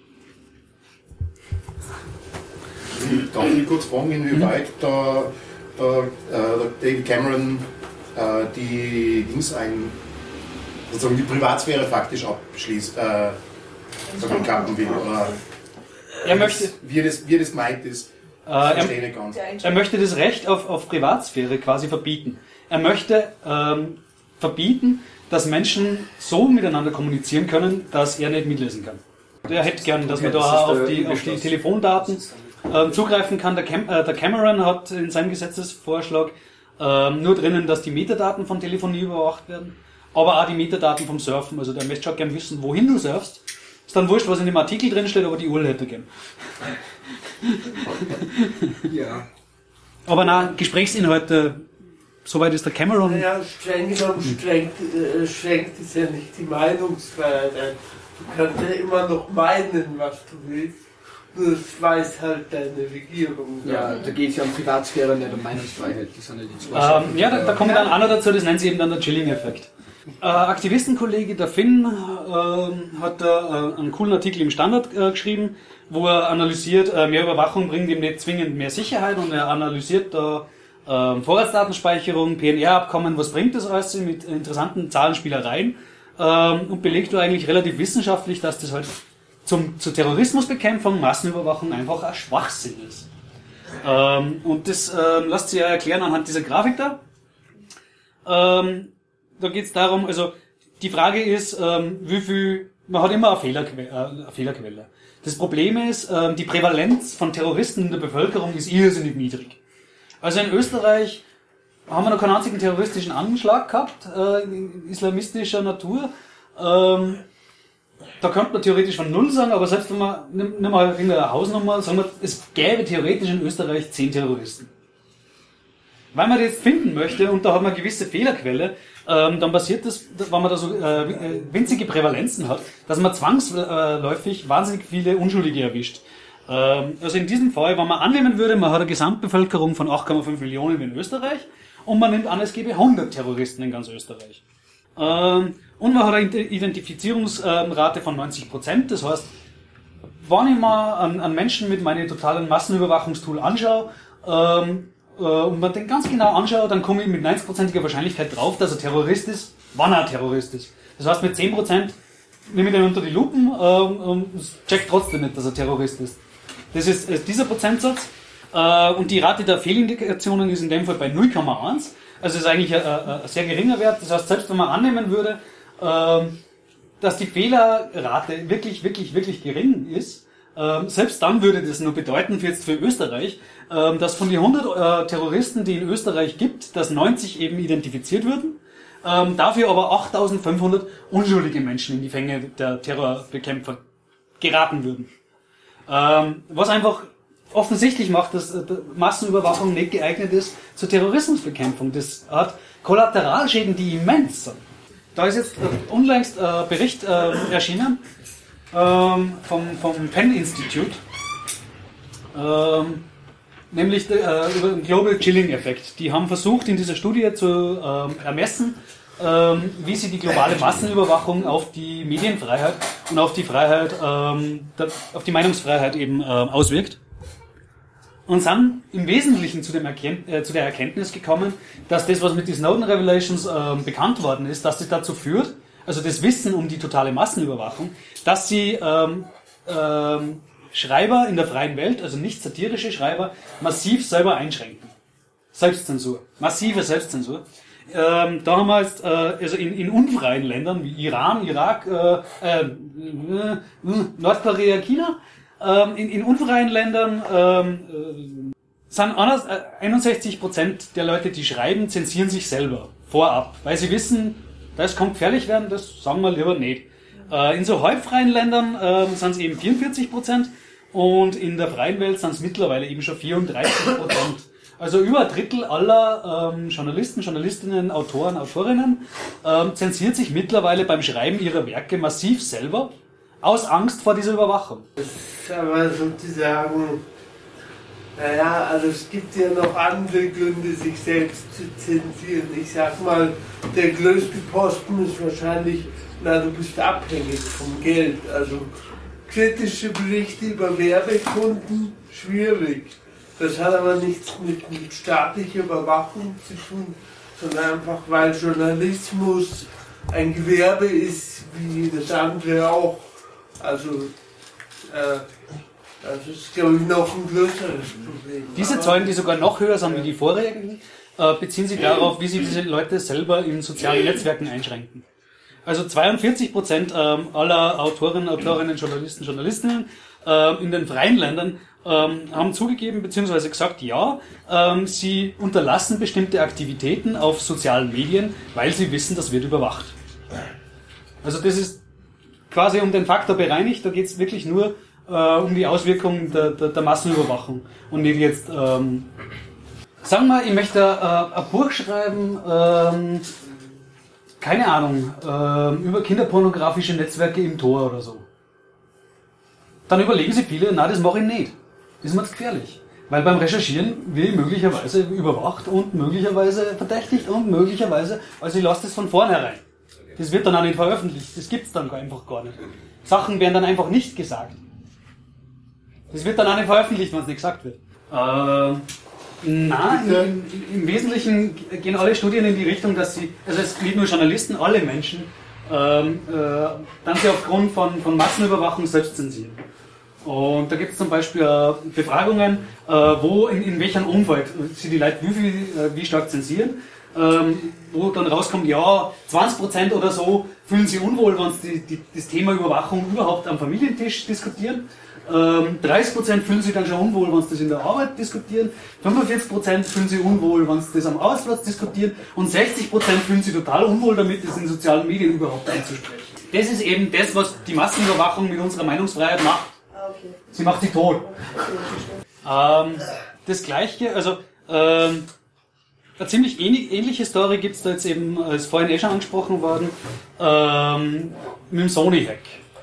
Darf ich kurz fragen, inwieweit mhm. da, da äh, David Cameron äh, die Dings ein, sozusagen die Privatsphäre faktisch abschließt, äh, kappen will, oder er möchte, wie er das, wie er das meint ist. Äh, er, verstehe ich nicht ganz. er möchte das Recht auf, auf Privatsphäre quasi verbieten. Er möchte ähm, verbieten, dass Menschen so miteinander kommunizieren können, dass er nicht mitlesen kann. Er hätte gern, dass Okay, man da das ist auf der die, auf die Telefondaten ähm, zugreifen kann. Der, Cam äh, der Cameron hat in seinem Gesetzesvorschlag ähm, nur drinnen, dass die Metadaten von Telefonie überwacht werden, aber auch die Metadaten vom Surfen. Also der möchte schon gern wissen, wohin du surfst. Ist dann wurscht, was in dem Artikel drin steht, aber die U R L hätte er gern. Ja. Aber na, Gesprächsinhalte, soweit ist der Cameron. Naja, streng genommen schränkt, äh, schränkt es ja nicht die Meinungsfreiheit ein. Du kannst ja immer noch meinen, was du willst, nur das weiß halt deine Regierung. Ja, da geht es ja um Privatsphäre, nicht um Meinungsfreiheit. Das sind ja die zwei Ähm, ja, da, da kommt dann einer dazu, das nennt sich eben dann der Chilling-Effekt. Äh, Aktivistenkollege, der Finn, äh, hat da äh, einen coolen Artikel im Standard äh, geschrieben, wo er analysiert, äh, mehr Überwachung bringt ihm nicht zwingend mehr Sicherheit, und er analysiert da äh, Vorratsdatenspeicherung, P N R-Abkommen, was bringt das alles mit interessanten Zahlenspielereien, äh, und belegt da eigentlich relativ wissenschaftlich, dass das halt zum, zur Terrorismusbekämpfung, Massenüberwachung einfach ein Schwachsinn ist. Ähm, und das äh, lässt sich ja erklären anhand dieser Grafik da. Ähm, Da geht es darum, also die Frage ist, ähm, wie viel, man hat immer eine Fehlerquelle. Äh, eine Fehlerquelle. Das Problem ist, ähm, die Prävalenz von Terroristen in der Bevölkerung ist irrsinnig niedrig. Also in Österreich haben wir noch keinen einzigen terroristischen Anschlag gehabt, äh, islamistischer Natur. Ähm, da könnte man theoretisch von Null sagen, aber selbst wenn man, nimm, nimm mal eine Hausnummer, sagen wir, es gäbe theoretisch in Österreich zehn Terroristen. Weil man das jetzt finden möchte, und da hat man eine gewisse Fehlerquelle, ähm, dann passiert das, wenn man da so äh, winzige Prävalenzen hat, dass man zwangsläufig wahnsinnig viele Unschuldige erwischt. Ähm, also in diesem Fall, wenn man annehmen würde, man hat eine Gesamtbevölkerung von acht Komma fünf Millionen wie in Österreich, und man nimmt an, es gäbe hundert Terroristen in ganz Österreich. Ähm, und man hat eine Identifizierungsrate von neunzig Prozent, das heißt, wenn ich mal an, an Menschen mit meinem totalen Massenüberwachungstool anschaue, ähm, und man den ganz genau anschaut, dann komme ich mit neunzig prozentiger Wahrscheinlichkeit drauf, dass er Terrorist ist, wann er ein Terrorist ist. Das heißt, mit zehn Prozent nehme ich den unter die Lupen ähm, und checkt trotzdem nicht, dass er Terrorist ist. Das ist, ist dieser Prozentsatz. Äh, und die Rate der Fehlindikationen ist in dem Fall bei null Komma eins. Also ist eigentlich ein, ein, ein sehr geringer Wert. Das heißt, selbst wenn man annehmen würde, äh, dass die Fehlerrate wirklich, wirklich, wirklich gering ist, Ähm, selbst dann würde das nur bedeuten, für jetzt für Österreich, ähm, dass von den hundert äh, Terroristen, die in Österreich gibt, dass neunzig eben identifiziert würden, ähm, dafür aber achttausendfünfhundert unschuldige Menschen in die Fänge der Terrorbekämpfer geraten würden. Ähm, was einfach offensichtlich macht, dass äh, Massenüberwachung nicht geeignet ist zur Terrorismusbekämpfung. Das hat Kollateralschäden, die immens sind. Da ist jetzt äh, unlängst ein äh, Bericht äh, erschienen, Ähm, vom, vom Penn Institute, ähm, nämlich de, äh, über den Global Chilling Effekt. Die haben versucht, in dieser Studie zu ähm, ermessen, ähm, wie sich die globale Massenüberwachung auf die Medienfreiheit und auf die Freiheit, ähm, der, auf die Meinungsfreiheit eben ähm, auswirkt. Und sind im Wesentlichen zu, dem Erkennt, äh, zu der Erkenntnis gekommen, dass das, was mit den Snowden Revelations ähm, bekannt worden ist, dass das dazu führt, also das Wissen um die totale Massenüberwachung, dass sie ähm, ähm, Schreiber in der freien Welt, also nicht satirische Schreiber, massiv selber einschränken. Selbstzensur, massive Selbstzensur. Ähm, da haben wir jetzt, äh, also in, in unfreien Ländern wie Iran, Irak, äh, äh, äh, Nordkorea, China, äh, in, in unfreien Ländern äh, sind einundsechzig Prozent der Leute, die schreiben, zensieren sich selber vorab, weil sie wissen, das kann gefährlich werden, das sagen wir lieber nicht. Äh, in so halbfreien Ländern äh, sind es eben vierundvierzig Prozent und in der freien Welt sind es mittlerweile eben schon vierunddreißig Prozent. Also über ein Drittel aller ähm, Journalisten, Journalistinnen, Autoren, Autorinnen ähm, zensiert sich mittlerweile beim Schreiben ihrer Werke massiv selber, aus Angst vor dieser Überwachung. Das ist aber sozusagen, naja, also es gibt ja noch andere Gründe, sich selbst zu zensieren. Ich sag mal, der größte Posten ist wahrscheinlich, na, du bist abhängig vom Geld. Also kritische Berichte über Werbekunden, schwierig. Das hat aber nichts mit, mit staatlicher Überwachung zu tun, sondern einfach, weil Journalismus ein Gewerbe ist, wie das andere auch. Also, äh, Das ist, glaube ich, noch ein größeres Problem. Diese Zahlen, die sogar noch höher sind wie die vorherigen, äh, beziehen sich darauf, wie sich diese Leute selber in sozialen Netzwerken einschränken. Also zweiundvierzig Prozent ähm, aller Autorinnen, Autorinnen, Journalisten, Journalistinnen ähm, in den freien Ländern ähm, haben zugegeben bzw. gesagt, ja, ähm, sie unterlassen bestimmte Aktivitäten auf sozialen Medien, weil sie wissen, das wird überwacht. Also das ist quasi um den Faktor bereinigt, da geht es wirklich nur äh, um die Auswirkungen der, der, der Massenüberwachung und nicht jetzt, ähm, sagen wir, ich möchte äh, ein Buch schreiben, ähm, keine Ahnung, ähm, über kinderpornografische Netzwerke im Tor oder so. Dann überlegen sich viele, na, das mache ich nicht. Das ist mir zu gefährlich. Weil beim Recherchieren will ich möglicherweise überwacht und möglicherweise verdächtigt und möglicherweise, also ich lasse das von vornherein. Das wird dann auch nicht veröffentlicht, das gibt's dann einfach gar nicht. Sachen werden dann einfach nicht gesagt. Das wird dann auch nicht veröffentlicht, wenn es nicht gesagt wird. Äh, Nein, im, im Wesentlichen gehen alle Studien in die Richtung, dass sie, also es nicht nur Journalisten, alle Menschen, ähm, äh, dann sie aufgrund von, von Massenüberwachung selbst zensieren. Und da gibt es zum Beispiel äh, Befragungen, äh, wo in, in welchem Umfeld sie die Leute wie, viel, äh, wie stark zensieren, ähm, wo dann rauskommt, ja, zwanzig Prozent oder so fühlen sich unwohl, wenn sie die, die, das Thema Überwachung überhaupt am Familientisch diskutieren. Ähm, dreißig Prozent fühlen sich dann schon unwohl, wenn sie das in der Arbeit diskutieren, fünfundvierzig Prozent fühlen sich unwohl, wenn sie das am Arbeitsplatz diskutieren und sechzig Prozent fühlen sich total unwohl damit, das in sozialen Medien überhaupt einzusprechen. Das ist eben das, was die Massenüberwachung mit unserer Meinungsfreiheit macht. Sie macht sie tot. Ähm, das Gleiche, also ähm, eine ziemlich ähnliche Story gibt es da jetzt eben, ist vorhin eh schon angesprochen worden, ähm, mit dem Sony-Hack.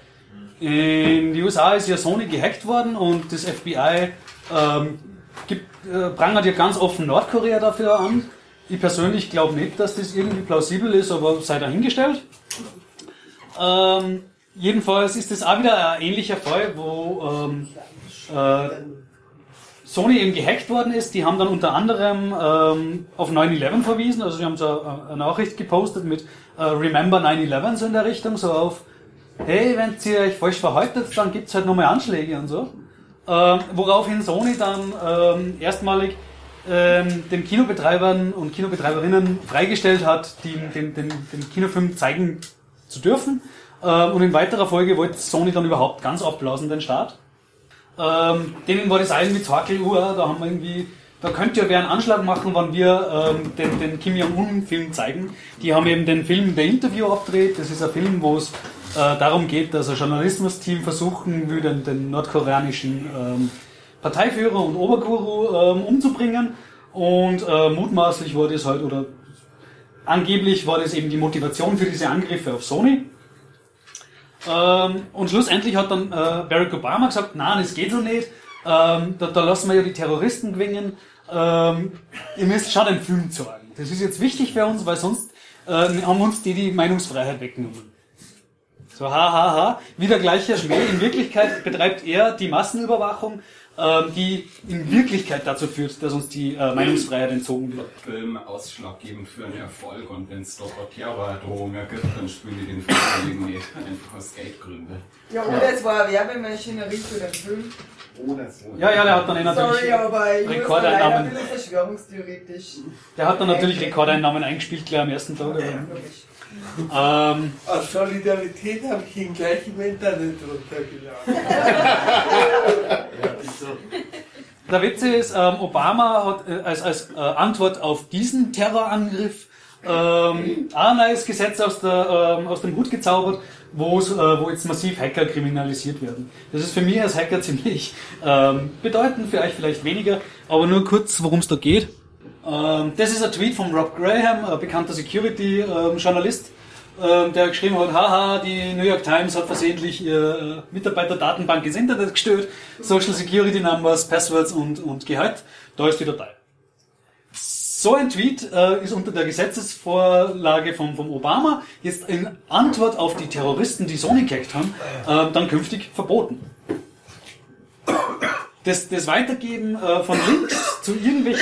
In den U S A ist ja Sony gehackt worden und das F B I ähm, gibt, äh, prangert ja ganz offen Nordkorea dafür an. Ich persönlich glaube nicht, dass das irgendwie plausibel ist, aber sei dahingestellt. Ähm, jedenfalls ist das auch wieder ein ähnlicher Fall, wo ähm, äh, Sony eben gehackt worden ist. Die haben dann unter anderem ähm, auf neun elf verwiesen, also sie haben so eine Nachricht gepostet mit äh, Remember nine eleven so in der Richtung, so auf hey, wenn ihr euch falsch verhaltet, dann gibt's halt nochmal Anschläge und so. Ähm, woraufhin Sony dann ähm, erstmalig ähm, den Kinobetreibern und Kinobetreiberinnen freigestellt hat, die, den, den, den Kinofilm zeigen zu dürfen. Ähm, und in weiterer Folge wollte Sony dann überhaupt ganz abblasen, den Staat. Ähm, denen war das irgendwie zu hakel, uh, da haben wir irgendwie, da könnt ihr wer einen Anschlag machen, wenn wir ähm, den, den Kim Jong-un-Film zeigen. Die haben eben den Film The Interview abgedreht. Das ist ein Film, wo es äh, darum geht, dass ein Journalismusteam versuchen will, den, den nordkoreanischen ähm, Parteiführer und Oberguru ähm, umzubringen. Und äh, mutmaßlich war das halt, oder angeblich war das eben die Motivation für diese Angriffe auf Sony. Ähm, und schlussendlich hat dann äh, Barack Obama gesagt, nein, das geht so nicht. Ähm, da, da lassen wir ja die Terroristen gewinnen. Ähm, ihr müsst schon den Film zeigen. Das ist jetzt wichtig für uns, weil sonst äh, haben uns die die Meinungsfreiheit weggenommen. So, ha, ha, ha. Wieder gleicher Schmäh. In Wirklichkeit betreibt er die Massenüberwachung, äh, die in Wirklichkeit dazu führt, dass uns die äh, Meinungsfreiheit entzogen wird. Film ausschlaggebend für einen Erfolg, und wenn es dort Terrordrohungen gibt, dann spielen die den Film nicht. Einfach aus Geldgründen. Ja, oder es war eine Werbemaschinerie für den Film. Oder so. Ja, ja, der hat dann eh natürlich Sorry, aber ich Rekordeinnahmen. muss ein bisschen verschwörungstheoretisch. Der hat dann natürlich Rekordeinnahmen eingespielt, gleich am ersten Tag. Ja, ähm, Aus Solidarität habe ich ihn gleich im Internet runtergeladen. Der Witz ist, ähm, Obama hat äh, als, als äh, Antwort auf diesen Terrorangriff ähm, ein neues Gesetz aus, der, ähm, aus dem Hut gezaubert, wo, äh, wo jetzt massiv Hacker kriminalisiert werden. Das ist für mich als Hacker ziemlich ähm, bedeutend, für euch vielleicht weniger, aber nur kurz, worum es da geht. Ähm, das ist ein Tweet von Rob Graham, ein bekannter Security-Journalist, ähm, der geschrieben hat, haha, die New York Times hat versehentlich ihre äh, Mitarbeiterdatenbank ins Internet gestellt, Social Security Numbers, Passwords und, und Gehalt, da ist die Datei. So ein Tweet äh, ist unter der Gesetzesvorlage von, von Obama jetzt in Antwort auf die Terroristen, die Sony gehackt haben, äh, dann künftig verboten. Das, das Weitergeben äh, von Links zu irgendwelchen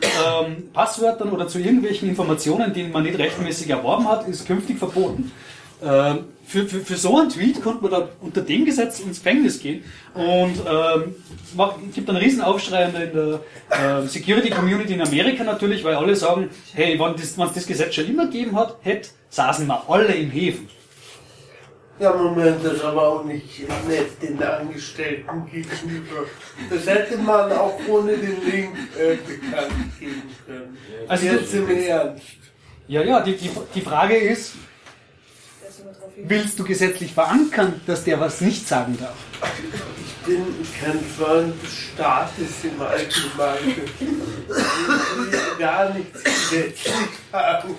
ähm, Passwörtern oder zu irgendwelchen Informationen, die man nicht rechtmäßig erworben hat, ist künftig verboten. ähm, für, für, für so einen Tweet konnte man da unter dem Gesetz ins Gefängnis gehen und ähm, macht, gibt einen riesen Aufschrei in der äh, Security Community in Amerika natürlich, weil alle sagen, hey, wenn es das, das Gesetz schon immer gegeben hat, hätte, saßen wir alle im Häfen. Ja, Moment, das ist aber auch nicht nett den Angestellten gegenüber. Das hätte man auch ohne den Link äh, bekannt geben können. Also jetzt im Ernst. Ja, ja, die, die, die Frage ist, willst du gesetzlich verankern, dass der was nicht sagen darf? Ich bin kein Freund des Staates im Allgemeinen. Ich will gar nichts gesetzlich verankern.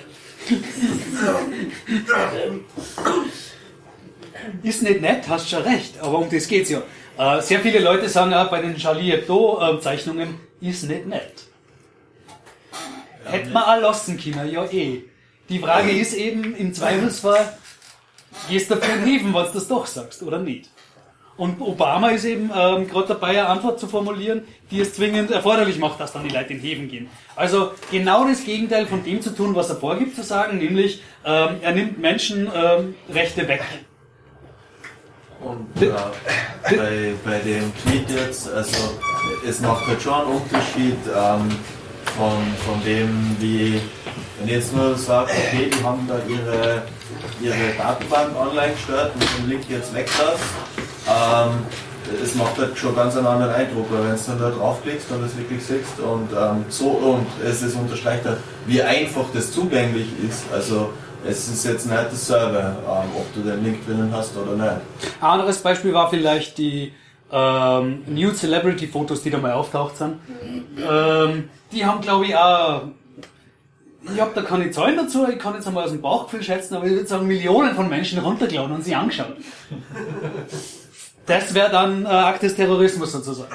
Ist nicht nett, hast schon recht, aber um das geht's ja. Äh, sehr viele Leute sagen ja bei den Charlie Hebdo-Zeichnungen, ist nicht nett. Ja, hätte man auch lassen können, ja eh. Die Frage ist eben, im Zweifelsfall, gehst du dafür in den Häfen, wenn du das doch sagst, oder nicht? Und Obama ist eben ähm, gerade dabei, eine Antwort zu formulieren, die es zwingend erforderlich macht, dass dann die Leute in den Häfen gehen. Also genau das Gegenteil von dem zu tun, was er vorgibt zu sagen, nämlich ähm, er nimmt Menschen ähm, Rechte weg. Und äh, bei, bei dem Tweet jetzt, also es macht halt schon einen Unterschied ähm, von, von dem, wie, wenn ich jetzt nur sage, okay, die haben da ihre, ihre Datenbank online gestellt und den Link jetzt weglassen, ähm, es macht halt schon ganz einen anderen Eindruck, weil wenn du dann da draufklickst und das wirklich siehst und ähm, so, und es ist unterstreicht hat, wie einfach das zugänglich ist, also es ist jetzt nicht dasselbe, ähm, ob du den Link drinnen hast oder nicht. Ein anderes Beispiel war vielleicht die ähm, Nude Celebrity Fotos, die da mal auftaucht sind. Ähm, die haben, glaube ich, auch, ich habe da keine Zahlen dazu, ich kann jetzt einmal aus dem Bauchgefühl schätzen, aber ich würde sagen, Millionen von Menschen runtergeladen und sie angeschaut. Das wäre dann äh, Akt des Terrorismus sozusagen.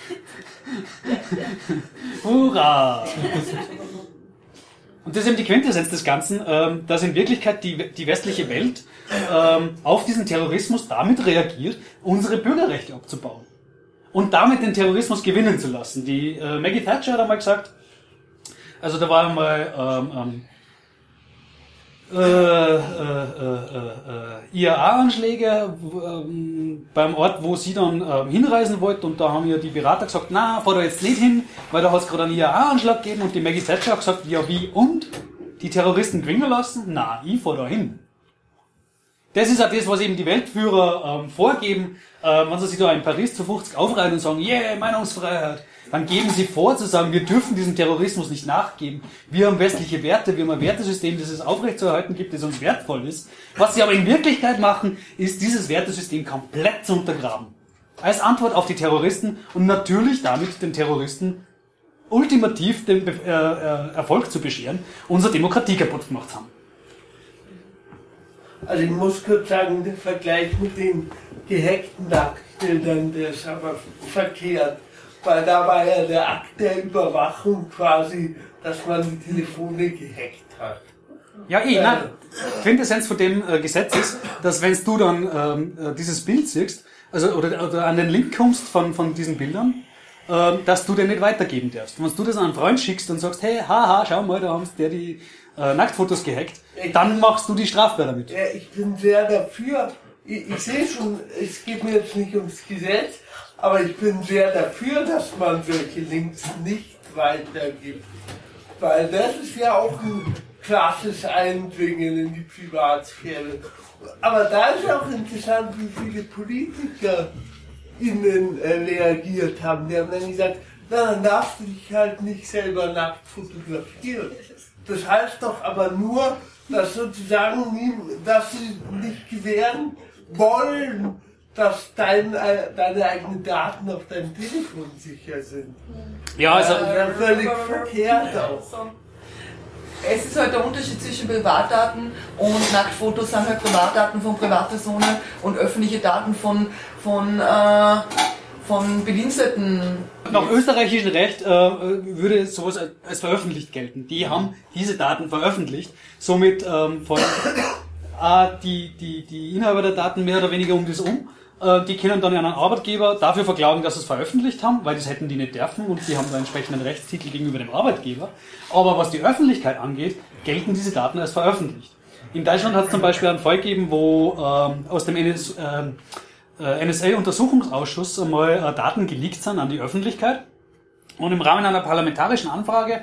Hurra! Und das ist eben die Quintessenz des Ganzen, ähm, dass in Wirklichkeit die, die westliche Welt ähm, auf diesen Terrorismus damit reagiert, unsere Bürgerrechte abzubauen. Und damit den Terrorismus gewinnen zu lassen. Die äh, Maggie Thatcher hat einmal gesagt, also da war einmal ähm, ähm, äh, äh, äh, äh, I A A-Anschläge ähm, beim Ort, wo sie dann ähm, hinreisen wollte, und da haben ihr die Berater gesagt, na, fahr da jetzt nicht hin, weil da hat es gerade einen I A A-Anschlag gegeben, und die Maggie Thatcher hat gesagt, ja wie, und? Die Terroristen gewinnen lassen? Na, ich fahr da hin. Das ist auch das, was eben die Weltführer ähm, vorgeben, äh, wenn sie sich da in Paris zu fünfzig aufreihen und sagen, yeah, Meinungsfreiheit, dann geben sie vor zu sagen, wir dürfen diesem Terrorismus nicht nachgeben. Wir haben westliche Werte, wir haben ein Wertesystem, das es aufrechtzuerhalten gibt, das uns wertvoll ist. Was sie aber in Wirklichkeit machen, ist dieses Wertesystem komplett zu untergraben. Als Antwort auf die Terroristen und natürlich damit den Terroristen ultimativ den Be- äh, äh, Erfolg zu bescheren, unsere Demokratie kaputt gemacht haben. Also ich muss kurz sagen, der Vergleich mit den gehackten Nacktbildern, der ist aber verkehrt. Weil da war ja der Akt der Überwachung quasi, dass man die Telefone gehackt hat. Ja, eh, nein. Quintessenz von dem äh, Gesetz ist, dass wenn du dann ähm, äh, dieses Bild siehst, also oder, oder an den Link kommst von, von diesen Bildern, äh, dass du den nicht weitergeben darfst. Wenn du das an einen Freund schickst und sagst, hey, haha, schau mal, da haben der die äh, Nacktfotos gehackt, ich, dann machst du die strafbar damit. Ja, ich bin sehr dafür. Ich, ich sehe schon, es geht mir jetzt nicht ums Gesetz, aber ich bin sehr dafür, dass man solche Links nicht weitergibt. Weil das ist ja auch ein krasses Eindringen in die Privatsphäre. Aber da ist auch interessant, wie viele Politiker innen äh, reagiert haben. Die haben dann gesagt, na, dann darfst du dich halt nicht selber nackt fotografieren. Das heißt doch aber nur, dass sozusagen, dass sie nicht gewähren wollen, dass dein, deine eigenen Daten auf deinem Telefon sicher sind. Ja, also äh, völlig verkehrt auch. Es ist halt der Unterschied zwischen Privatdaten und Nacktfotos sind halt Privatdaten von Privatpersonen und öffentliche Daten von, von, äh, von Bediensteten. Nach österreichischem Recht äh, würde sowas als veröffentlicht gelten. Die haben diese Daten veröffentlicht, somit ähm, fallen äh, die, die, die Inhaber der Daten mehr oder weniger um das um. Die können dann einen Arbeitgeber dafür verklagen, dass sie es veröffentlicht haben, weil das hätten die nicht dürfen und die haben da entsprechenden Rechtstitel gegenüber dem Arbeitgeber. Aber was die Öffentlichkeit angeht, gelten diese Daten als veröffentlicht. In Deutschland hat es zum Beispiel einen Fall gegeben, wo ähm, aus dem N S, äh, äh, N S A-Untersuchungsausschuss einmal äh, Daten geleakt sind an die Öffentlichkeit. Und im Rahmen einer parlamentarischen Anfrage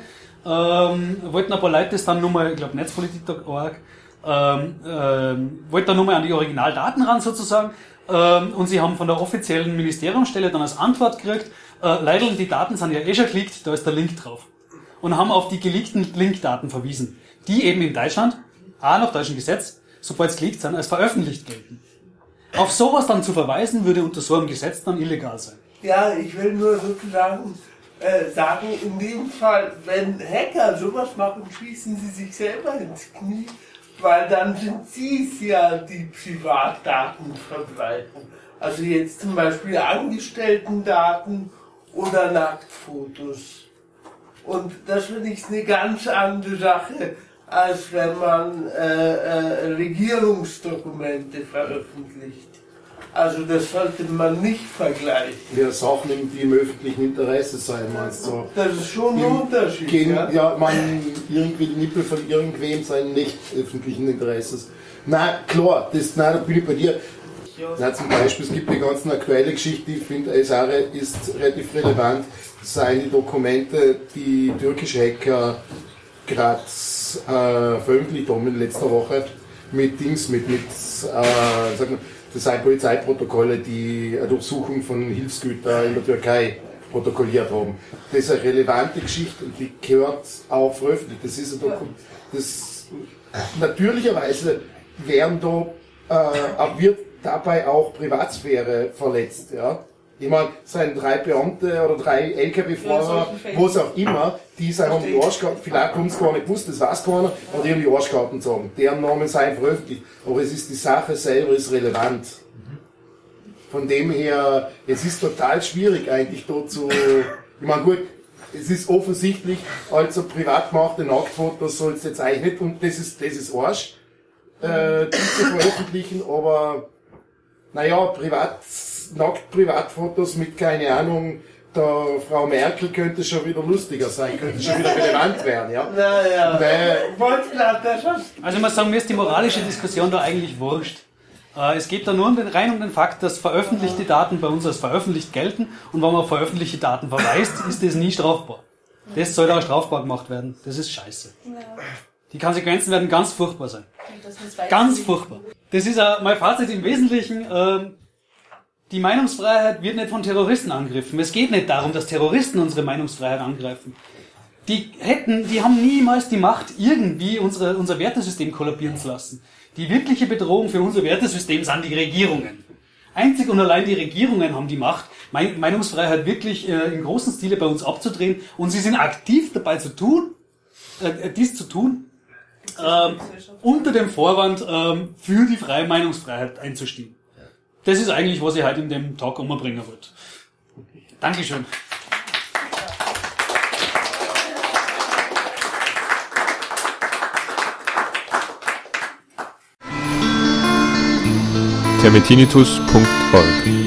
ähm, wollten ein paar Leute das dann nochmal, ich glaube netzpolitik punkt org, ähm, ähm, wollten dann nochmal an die Originaldaten ran sozusagen. Ähm, und sie haben von der offiziellen Ministeriumsstelle dann als Antwort gekriegt, äh, Leidl, die Daten sind ja eh schon geleakt, da ist der Link drauf. Und haben auf die geleakten Linkdaten verwiesen, die eben in Deutschland, auch nach deutschem Gesetz, sobald es geleakt sind, als veröffentlicht gelten. Auf sowas dann zu verweisen, würde unter so einem Gesetz dann illegal sein. Ja, ich will nur sozusagen äh, sagen, in dem Fall, wenn Hacker sowas machen, schießen sie sich selber ins Knie, weil dann sind sie es ja, die Privatdaten verbreiten. Also jetzt zum Beispiel Angestellten-Daten oder Nacktfotos. Und das finde ich eine ganz andere Sache, als wenn man äh, äh, Regierungsdokumente veröffentlicht. Also das sollte man nicht vergleichen. Ja, Sachen, die im öffentlichen Interesse sein, meinst du? Das ist schon ein Unterschied. Gegen, ja, ja, man irgendwie die Nippel von irgendwem sein nicht öffentlichen Interesses. Na klar, das, nein, da bin ich bei dir. Na, zum Beispiel, es gibt die ganzen aktuelle Geschichte, ich finde, ist, auch, ist relativ relevant. Das sind die Dokumente, die türkische Hacker gerade äh, veröffentlicht haben in letzter Woche mit Dings, mit, mit äh, sagen wir, das sind Polizeiprotokolle, die eine Durchsuchung von Hilfsgütern in der Türkei protokolliert haben. Das ist eine relevante Geschichte und die gehört auch veröffentlicht. Das ist ein Dokument. Das, natürlicherweise werden da, äh, wird dabei auch Privatsphäre verletzt. Ja? Ich meine, es sind drei Beamte oder drei L K W-Fahrer, was auch immer, die haben die Arschkarten, vielleicht haben sie gar nicht gewusst, das weiß keiner, aber die haben die Arschkarten gezogen. Deren Namen seien veröffentlicht. Aber es ist, die Sache selber ist relevant. Von dem her, es ist total schwierig eigentlich dort zu, ich meine gut, es ist offensichtlich, also privat gemachte Nacktfotos soll es jetzt eigentlich nicht, und das ist, das ist Arsch, äh, die zu veröffentlichen, aber, naja, privat, nackt Privatfotos mit, keine Ahnung, der Frau Merkel könnte schon wieder lustiger sein, könnte schon wieder relevant werden, ja. Naja, Weil, also ich muss sagen, mir ist die moralische Diskussion da eigentlich wurscht. Es geht da nur um den, rein um den Fakt, dass veröffentlichte Daten bei uns als veröffentlicht gelten, und wenn man auf veröffentlichte Daten verweist, ist das nie strafbar. Das soll da strafbar gemacht werden. Das ist scheiße. Die Konsequenzen werden ganz furchtbar sein. Ganz furchtbar. Das ist auch mein Fazit im Wesentlichen. Ähm, Die Meinungsfreiheit wird nicht von Terroristen angegriffen. Es geht nicht darum, dass Terroristen unsere Meinungsfreiheit angreifen. Die hätten, die haben niemals die Macht, irgendwie unsere, unser Wertesystem kollabieren zu lassen. Die wirkliche Bedrohung für unser Wertesystem sind die Regierungen. Einzig und allein die Regierungen haben die Macht, Meinungsfreiheit wirklich äh, im großen Stile bei uns abzudrehen. Und sie sind aktiv dabei zu tun, äh, dies zu tun, äh, unter dem Vorwand, äh, für die freie Meinungsfreiheit einzustehen. Das ist eigentlich, was ich heute in dem Talk umbringen wollte. Dankeschön. termitinitus punkt org